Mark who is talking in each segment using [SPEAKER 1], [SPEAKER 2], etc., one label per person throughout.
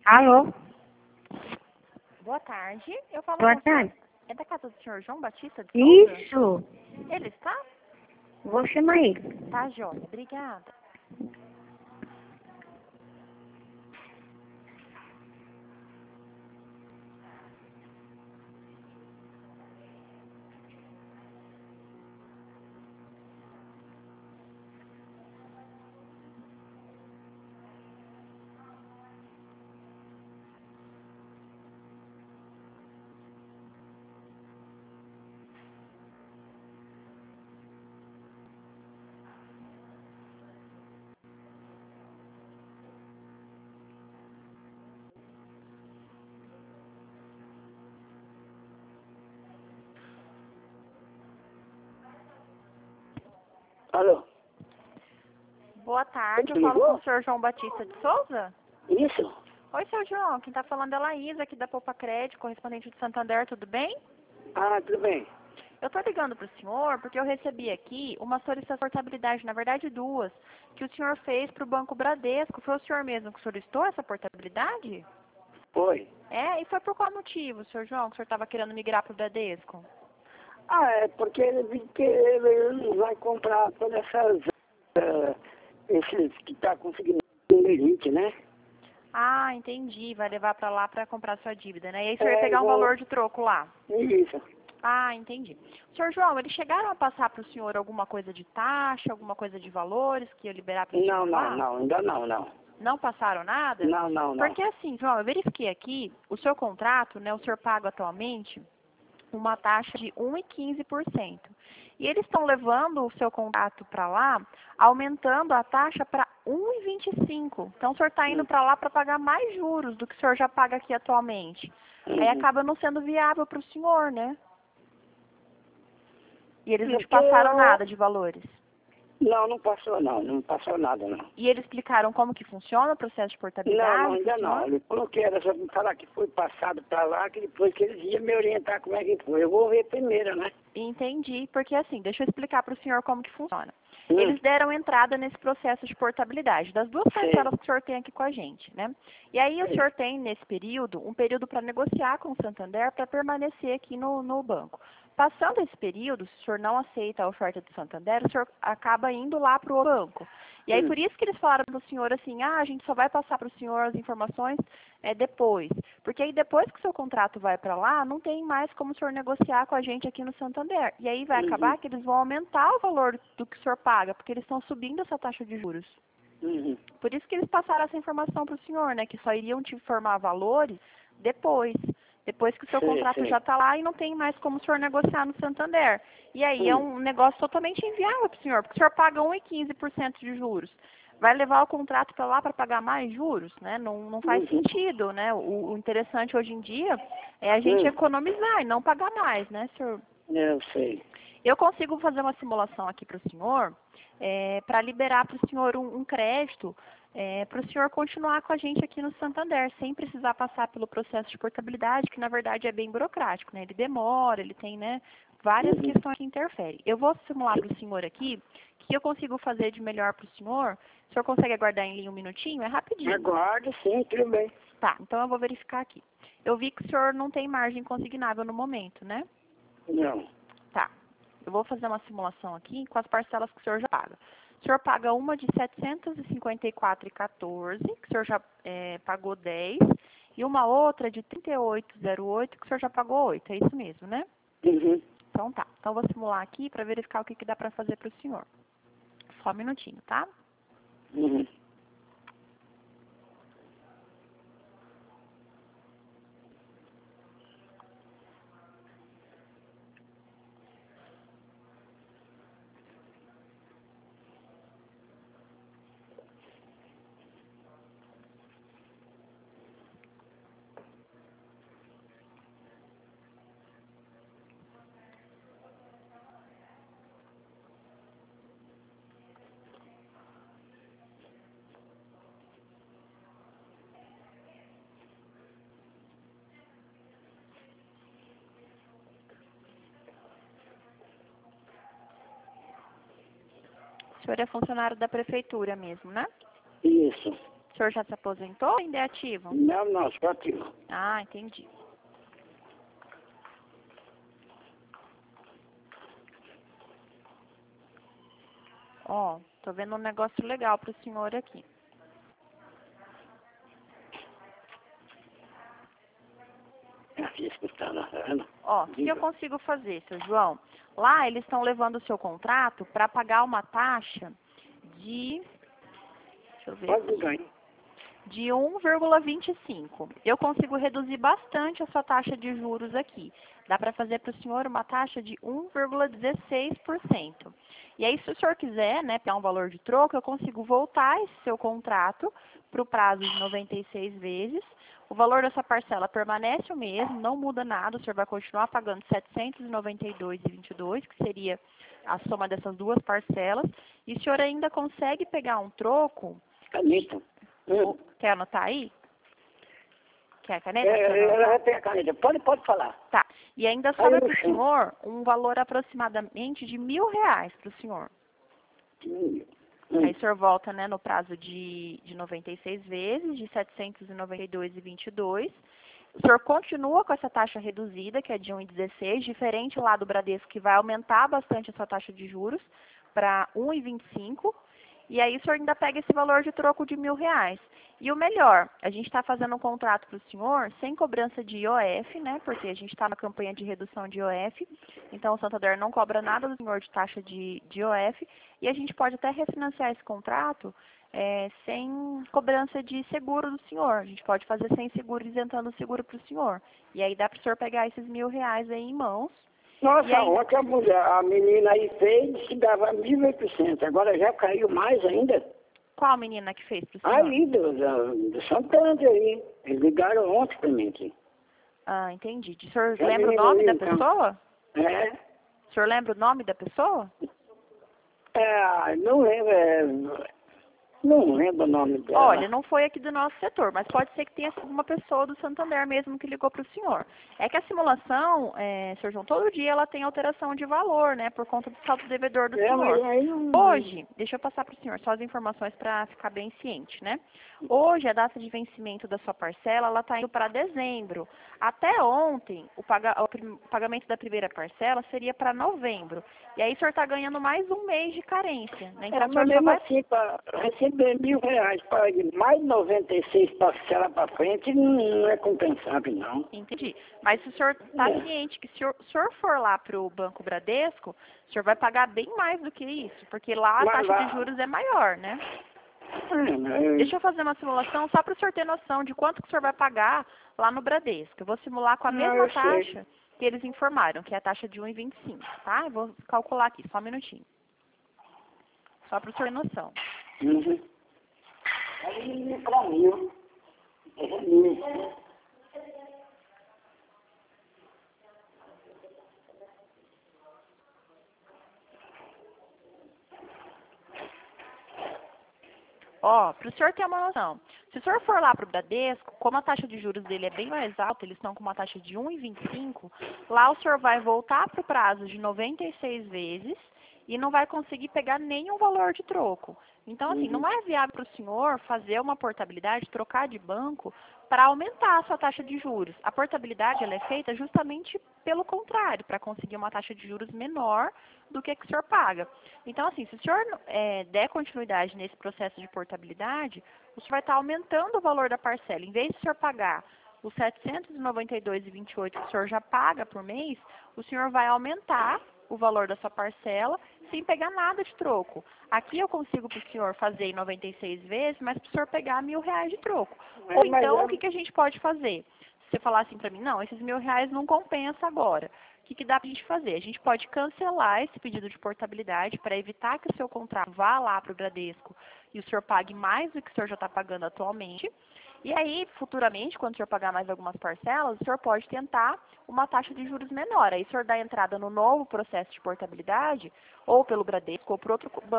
[SPEAKER 1] Alô?
[SPEAKER 2] Boa tarde. Eu falo
[SPEAKER 1] Boa
[SPEAKER 2] com o senhor.
[SPEAKER 1] tarde.
[SPEAKER 2] É da casa do senhor João Batista de Souza?
[SPEAKER 1] Isso.
[SPEAKER 2] Ele está?
[SPEAKER 1] Vou chamar ele.
[SPEAKER 2] Tá, joia. Obrigada.
[SPEAKER 3] Alô?
[SPEAKER 2] Boa tarde.
[SPEAKER 3] Quem
[SPEAKER 2] Eu falo
[SPEAKER 3] ligou?
[SPEAKER 2] com o senhor João Batista de Souza?
[SPEAKER 3] Isso?
[SPEAKER 2] Oi, seu João. Quem está falando é a Laísa, aqui da Poupa Crédito, correspondente de Santander. Tudo bem?
[SPEAKER 3] Ah, tudo bem.
[SPEAKER 2] Eu estou ligando para o senhor porque eu recebi aqui uma solicitação de portabilidade, na verdade duas, que o senhor fez para o Banco Bradesco. Foi o senhor mesmo que solicitou essa portabilidade?
[SPEAKER 3] Foi.
[SPEAKER 2] É, e foi por qual motivo, senhor João, que o senhor estava querendo migrar para o Bradesco?
[SPEAKER 3] Ah, é porque ele disse que ele não vai comprar todas essas... esses que tá conseguindo limite, né?
[SPEAKER 2] Ah, entendi. Vai levar para lá para comprar sua dívida, né? E aí o senhor ia
[SPEAKER 3] É,
[SPEAKER 2] pegar um
[SPEAKER 3] igual...
[SPEAKER 2] valor de troco lá.
[SPEAKER 3] Isso.
[SPEAKER 2] Ah, entendi. Senhor João, eles chegaram a passar para o senhor alguma coisa de taxa, alguma coisa de valores que ia liberar para o senhor lá?
[SPEAKER 3] Não, ainda não.
[SPEAKER 2] Não passaram nada?
[SPEAKER 3] Não.
[SPEAKER 2] Porque assim, João, eu verifiquei aqui, o seu contrato, né, o senhor paga atualmente uma taxa de 1,15%. E eles estão levando o seu contrato para lá, aumentando a taxa para 1,25%. Então o senhor está indo para lá para pagar mais juros do que o senhor já paga aqui atualmente. Aí acaba não sendo viável para o senhor, né? E eles não te
[SPEAKER 3] Porque
[SPEAKER 2] passaram
[SPEAKER 3] eu...
[SPEAKER 2] nada de valores.
[SPEAKER 3] Não passou não passou nada não.
[SPEAKER 2] E eles explicaram como que funciona o processo de portabilidade?
[SPEAKER 3] Não, ainda
[SPEAKER 2] pro
[SPEAKER 3] não.
[SPEAKER 2] senhor?
[SPEAKER 3] Ele falou que era só me falar que foi passado para lá, que depois que eles iam me orientar como é que foi. Eu vou ver primeiro, né?
[SPEAKER 2] Entendi, porque assim, deixa eu explicar para o senhor como que funciona.
[SPEAKER 3] Hum.
[SPEAKER 2] Eles deram entrada nesse processo de portabilidade, das duas parcelas que o senhor tem aqui com a gente, né? E aí o
[SPEAKER 3] Sim.
[SPEAKER 2] senhor tem, nesse período, um período para negociar com o Santander para permanecer aqui no banco. Passando esse período, se o senhor não aceita a oferta do Santander, o senhor acaba indo lá para o banco. E aí, por isso que eles falaram para o senhor assim, a gente só vai passar para o senhor as informações depois. Porque aí, depois que o seu contrato vai para lá, não tem mais como o senhor negociar com a gente aqui no Santander. E aí vai acabar que eles vão aumentar o valor do que o senhor paga, porque eles estão subindo essa taxa de juros. Por isso que eles passaram essa informação para o senhor, né? Que só iriam te informar valores depois. Depois que o seu contrato já está lá e não tem mais como o senhor negociar no Santander. E aí é um negócio totalmente inviável para o senhor, porque o senhor paga 1,15% de juros. Vai levar o contrato para lá para pagar mais juros, né? Não faz sentido, né? O interessante hoje em dia é a gente economizar e não pagar mais, né, senhor?
[SPEAKER 3] Eu sei.
[SPEAKER 2] Eu consigo fazer uma simulação aqui para o senhor, para liberar para o senhor um crédito, para o senhor continuar com a gente aqui no Santander, sem precisar passar pelo processo de portabilidade, que na verdade é bem burocrático, né? Ele demora, ele tem, né, várias questões que interferem. Eu vou simular para o senhor aqui, o que eu consigo fazer de melhor para o senhor. O senhor consegue aguardar em linha um minutinho? É rapidinho.
[SPEAKER 3] Aguardo, sim, tudo bem.
[SPEAKER 2] Tá, então eu vou verificar aqui. Eu vi que o senhor não tem margem consignável no momento, né?
[SPEAKER 3] Não.
[SPEAKER 2] Tá. Eu vou fazer uma simulação aqui com as parcelas que o senhor já paga. O senhor paga uma de R$ 754,14, que o senhor já pagou 10, e uma outra de R$ 38,08, que o senhor já pagou 8. É isso mesmo, né? Então tá. Então eu vou simular aqui para verificar o que dá para fazer para o senhor. Só um minutinho, tá? O senhor é funcionário da prefeitura mesmo, né?
[SPEAKER 3] Isso.
[SPEAKER 2] senhor já se aposentou ou ainda é ativo?
[SPEAKER 3] Não, só ativo.
[SPEAKER 2] Ah, entendi. Ó, tô vendo um negócio legal pro senhor aqui.
[SPEAKER 3] Aqui escutando a Ana.
[SPEAKER 2] Ó, o que eu consigo fazer, seu João? Lá eles estão levando o seu contrato para pagar uma taxa de... Deixa eu ver.
[SPEAKER 3] Pode ganhar.
[SPEAKER 2] De 1,25. Eu consigo reduzir bastante a sua taxa de juros aqui. Dá para fazer para o senhor uma taxa de 1,16%. E aí, se o senhor quiser, né, pegar um valor de troco, eu consigo voltar esse seu contrato para o prazo de 96 vezes. O valor dessa parcela permanece o mesmo, não muda nada, o senhor vai continuar pagando R$ 792,22, que seria a soma dessas duas parcelas. E o senhor ainda consegue pegar um troco...
[SPEAKER 3] Caneta.
[SPEAKER 2] Quer anotar aí? Quer a caneta?
[SPEAKER 3] Ela vai pegar a caneta. Pode falar.
[SPEAKER 2] Tá. E ainda sobra para o senhor um valor aproximadamente de R$ 1.000 para o senhor. Aí o senhor volta, né, no prazo de 96 vezes, de R$ 792,22. O senhor continua com essa taxa reduzida, que é de 1,16, diferente lá do Bradesco, que vai aumentar bastante a sua taxa de juros para 1,25. E aí o senhor ainda pega esse valor de troco de R$ 1.000. E o melhor, a gente está fazendo um contrato para o senhor sem cobrança de IOF, né? Porque a gente está na campanha de redução de IOF. Então o Santander não cobra nada do senhor de taxa de IOF. E a gente pode até refinanciar esse contrato sem cobrança de seguro do senhor. A gente pode fazer sem seguro, isentando o seguro para o senhor. E aí dá para o senhor pegar esses R$ 1.000 aí em mãos.
[SPEAKER 3] Nossa,
[SPEAKER 2] aí...
[SPEAKER 3] ontem a menina aí fez que dava 1.800. Agora já caiu mais ainda.
[SPEAKER 2] Qual menina que fez para o senhor?
[SPEAKER 3] Aí, do Santander aí. Eles ligaram ontem para mim aqui.
[SPEAKER 2] Ah, entendi. O senhor lembra o nome da pessoa?
[SPEAKER 3] É.
[SPEAKER 2] O senhor lembra o nome da pessoa?
[SPEAKER 3] Não lembro. Não lembro o nome dela.
[SPEAKER 2] Olha, não foi aqui do nosso setor, mas pode ser que tenha sido uma pessoa do Santander mesmo que ligou para o senhor. É que a simulação, senhor João, todo dia ela tem alteração de valor, né, por conta do saldo devedor do senhor. Hoje, deixa eu passar para o senhor só as informações para ficar bem ciente, né? Hoje, a data de vencimento da sua parcela, ela está indo para dezembro. Até ontem, o pagamento da primeira parcela seria para novembro. E aí o senhor está ganhando mais um mês de carência, né? Então, o senhor
[SPEAKER 3] mesmo assim, para receber R$ 1.000, para mais 96 parcelas para frente, não é compensável, não.
[SPEAKER 2] Entendi. Mas se o senhor está ciente que se o senhor for lá para o Banco Bradesco, o senhor vai pagar bem mais do que isso, porque lá a taxa de juros é maior, né? Deixa eu fazer uma simulação só para o senhor ter noção de quanto que o senhor vai pagar lá no Bradesco. Eu vou simular com a mesma taxa que eles informaram, que é a taxa de 1,25, tá? Eu vou calcular aqui, só um minutinho. Só para o senhor ter noção.
[SPEAKER 3] Aí, para mim,
[SPEAKER 2] Ó, para o senhor ter uma noção, se o senhor for lá para o Bradesco, como a taxa de juros dele é bem mais alta, eles estão com uma taxa de 1,25, lá o senhor vai voltar para o prazo de 96 vezes e não vai conseguir pegar nenhum valor de troco. Então, assim, não é viável para o senhor fazer uma portabilidade, trocar de banco, para aumentar a sua taxa de juros. A portabilidade ela é feita justamente pelo contrário, para conseguir uma taxa de juros menor do que o senhor paga. Então, assim, se o senhor der continuidade nesse processo de portabilidade, o senhor vai estar aumentando o valor da parcela. Em vez de o senhor pagar os R$ 792,28 que o senhor já paga por mês, o senhor vai aumentar o valor da sua parcela sem pegar nada de troco. Aqui eu consigo para o senhor fazer em 96 vezes, mas para o senhor pegar R$ 1.000 de troco. Ou então, o que a gente pode fazer? Se você falar assim para mim, não, esses R$ 1.000 não compensa agora. O que dá para a gente fazer? A gente pode cancelar esse pedido de portabilidade para evitar que o seu contrato vá lá para o Bradesco e o senhor pague mais do que o senhor já está pagando atualmente. E aí, futuramente, quando o senhor pagar mais algumas parcelas, o senhor pode tentar uma taxa de juros menor. Aí o senhor dá entrada no novo processo de portabilidade, ou pelo Bradesco, ou por outro banco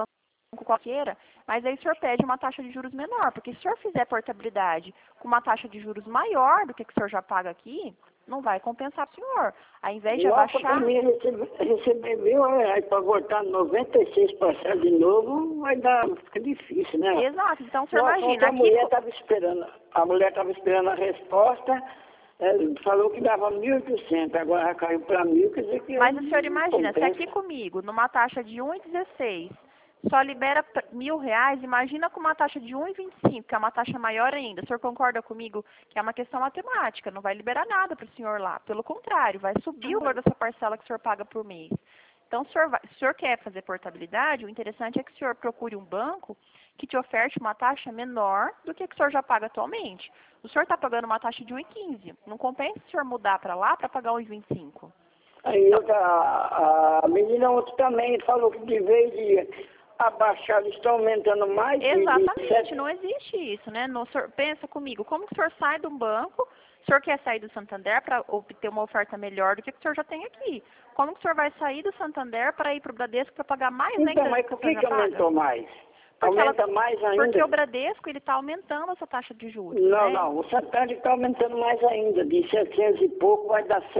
[SPEAKER 2] qualquer, mas aí o senhor pede uma taxa de juros menor, porque se o senhor fizer portabilidade com uma taxa de juros maior do que o senhor já paga aqui, não vai compensar para o senhor. Ao invés de
[SPEAKER 3] Nossa,
[SPEAKER 2] abaixar...
[SPEAKER 3] para mim receber R$ 1.000 para voltar 96 parcelas de novo, fica difícil, né?
[SPEAKER 2] Exato, então o senhor
[SPEAKER 3] Nossa,
[SPEAKER 2] imagina...
[SPEAKER 3] a mulher estava esperando a resposta, falou que dava 1.800, agora já caiu para 1.000, quer dizer que...
[SPEAKER 2] Mas o senhor imagina, se
[SPEAKER 3] compensa.
[SPEAKER 2] aqui comigo, numa taxa de 1,16, só libera R$ 1.000, imagina com uma taxa de 1,25, que é uma taxa maior ainda. O senhor concorda comigo que é uma questão matemática, não vai liberar nada para o senhor lá. Pelo contrário, vai subir o valor da sua parcela que o senhor paga por mês. Então, se o senhor quer fazer portabilidade, o interessante é que o senhor procure um banco que te oferte uma taxa menor do que o senhor já paga atualmente. O senhor está pagando uma taxa de 1,15. Não compensa o senhor mudar para lá para pagar 1,25.
[SPEAKER 3] Aí a menina ontem também falou que de vez de abaixar, eles estão aumentando mais.
[SPEAKER 2] Exatamente, não existe isso, né? Pensa comigo, como que o senhor sai de um banco, o senhor quer sair do Santander para obter uma oferta melhor do que o senhor já tem aqui? Como que o senhor vai sair do Santander para ir para o Bradesco para pagar mais ainda?
[SPEAKER 3] Então, mas por que aumentou mais? Aumenta mais ainda?
[SPEAKER 2] Porque o Bradesco ele está aumentando essa taxa de juros.
[SPEAKER 3] Não,
[SPEAKER 2] né?
[SPEAKER 3] não, o Santander está aumentando mais ainda, de 700 e pouco vai dar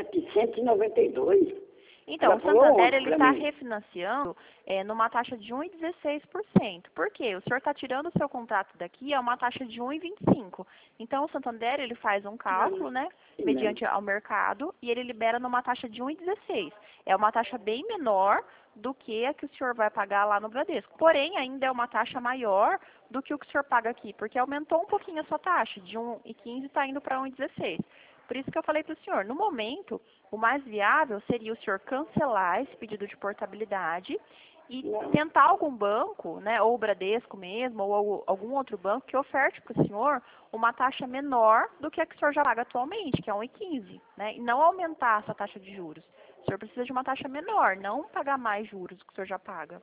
[SPEAKER 3] 792.
[SPEAKER 2] Então, o Santander ele está refinanciando numa taxa de 1,16%. Por quê? O senhor está tirando o seu contrato daqui a uma taxa de 1,25%. Então, o Santander ele faz um cálculo, né, mediante ao mercado, e ele libera numa taxa de 1,16%. É uma taxa bem menor do que a que o senhor vai pagar lá no Bradesco. Porém, ainda é uma taxa maior do que o senhor paga aqui, porque aumentou um pouquinho a sua taxa, de 1,15 está indo para 1,16%. Por isso que eu falei para o senhor, no momento, o mais viável seria o senhor cancelar esse pedido de portabilidade e tentar algum banco, né, ou o Bradesco mesmo, ou algum outro banco que oferte para o senhor uma taxa menor do que a que o senhor já paga atualmente, que é 1,15, né, e não aumentar essa taxa de juros. O senhor precisa de uma taxa menor, não pagar mais juros do que o senhor já paga.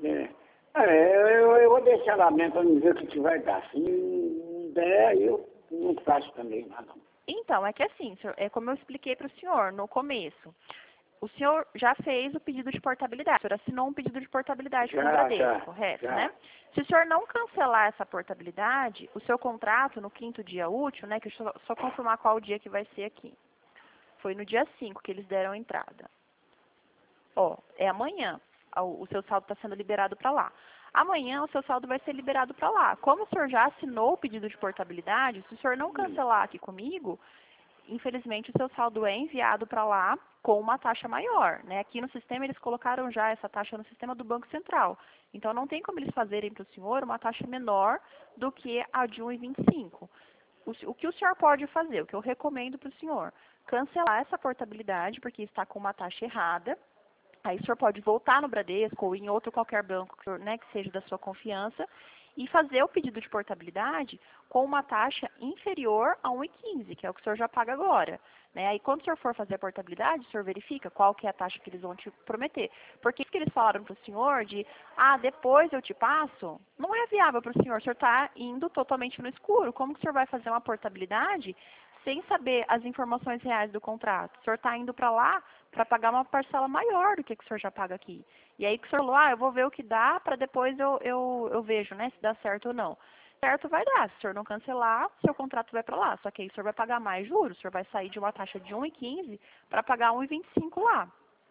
[SPEAKER 3] Eu vou deixar lá mesmo para ver o que vai dar. Se não der, eu não faço também nada.
[SPEAKER 2] Então, é que assim, é como eu expliquei para o senhor no começo. O senhor já fez o pedido de portabilidade, o senhor assinou um pedido de portabilidade com o Bradesco, correto, né? Se o senhor não cancelar essa portabilidade, o seu contrato no 5º dia útil, né, que eu só confirmar qual o dia que vai ser aqui. Foi no dia 5 que eles deram a entrada. Ó, é amanhã, o seu saldo está sendo liberado para lá. Amanhã o seu saldo vai ser liberado para lá. Como o senhor já assinou o pedido de portabilidade, se o senhor não cancelar aqui comigo, infelizmente o seu saldo é enviado para lá com uma taxa maior, né? Aqui no sistema eles colocaram já essa taxa no sistema do Banco Central. Então não tem como eles fazerem para o senhor uma taxa menor do que a de 1,25. O que o senhor pode fazer, o que eu recomendo para o senhor, cancelar essa portabilidade porque está com uma taxa errada. Aí o senhor pode voltar no Bradesco ou em outro qualquer banco, né, que seja da sua confiança, e fazer o pedido de portabilidade com uma taxa inferior a 1,15, que é o que o senhor já paga agora. Né? Aí quando o senhor for fazer a portabilidade, o senhor verifica qual que é a taxa que eles vão te prometer. Porque isso que eles falaram para o senhor de, depois eu te passo, não é viável para o senhor está indo totalmente no escuro. Como que o senhor vai fazer uma portabilidade sem saber as informações reais do contrato? O senhor está indo para lá para pagar uma parcela maior do que o senhor já paga aqui. E aí que o senhor falou, eu vou ver o que dá para depois eu vejo, né, se dá certo ou não. Certo vai dar. Se o senhor não cancelar, seu contrato vai para lá. Só que aí o senhor vai pagar mais juros, o senhor vai sair de uma taxa de 1,15 para pagar 1,25 lá.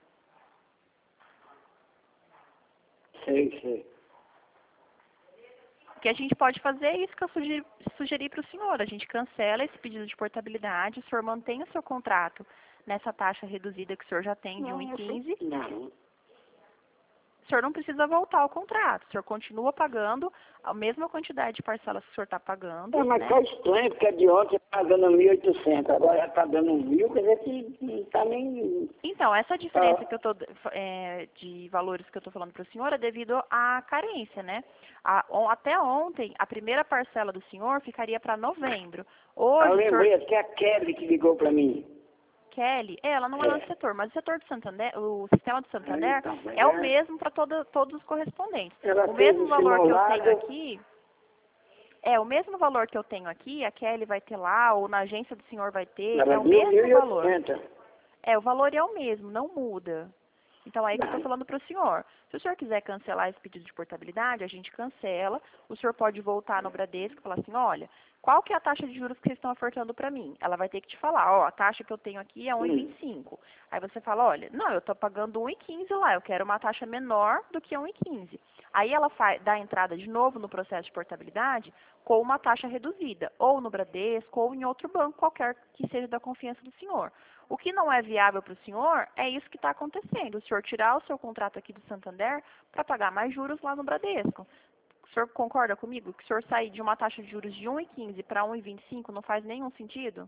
[SPEAKER 3] Sei.
[SPEAKER 2] O que a gente pode fazer é isso que eu sugeri para o senhor. A gente cancela esse pedido de portabilidade, o senhor mantém o seu contrato nessa taxa reduzida que o senhor já tem de 1,15.
[SPEAKER 3] Não.
[SPEAKER 2] O senhor não precisa voltar ao contrato. O senhor continua pagando a mesma quantidade de parcelas que o senhor está pagando.
[SPEAKER 3] Mas tá estranho, porque de ontem está dando 1.800, agora já está dando 1.000, quer dizer que não está nem...
[SPEAKER 2] Então, essa diferença que eu tô, de valores que eu estou falando para o senhor é devido à carência, né? Até ontem, a primeira parcela do senhor ficaria para novembro. Hoje,
[SPEAKER 3] eu lembrei, que é a Kelly que ligou para mim.
[SPEAKER 2] Kelly, ela não é nosso setor, mas o setor do Santander, o sistema do Santander é o mesmo para todos os correspondentes. O mesmo valor que eu tenho aqui, o mesmo valor que eu tenho aqui, a Kelly vai ter lá, ou na agência do senhor vai ter, é o mesmo valor. O valor é o mesmo, não muda. Então, aí que eu estou falando para o senhor. Se o senhor quiser cancelar esse pedido de portabilidade, a gente cancela. O senhor pode voltar no Bradesco e falar assim, olha, qual que é a taxa de juros que vocês estão ofertando para mim? Ela vai ter que te falar, ó, a taxa que eu tenho aqui é 1,25. Aí você fala, olha, não, eu estou pagando 1,15 lá, eu quero uma taxa menor do que 1,15. Aí ela dá a entrada de novo no processo de portabilidade com uma taxa reduzida, ou no Bradesco, ou em outro banco qualquer que seja da confiança do senhor. O que não é viável para o senhor é isso que está acontecendo. O senhor tirar o seu contrato aqui do Santander para pagar mais juros lá no Bradesco. O senhor concorda comigo que o senhor sair de uma taxa de juros de 1,15 para 1,25 não faz nenhum sentido?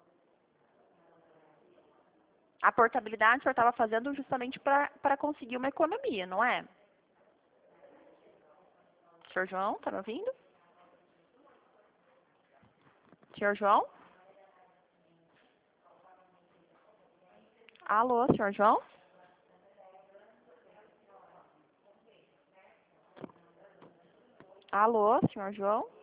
[SPEAKER 2] A portabilidade o senhor estava fazendo justamente para conseguir uma economia, não é? Senhor João, está me ouvindo? Senhor João? Alô, senhor João? Alô, senhor João?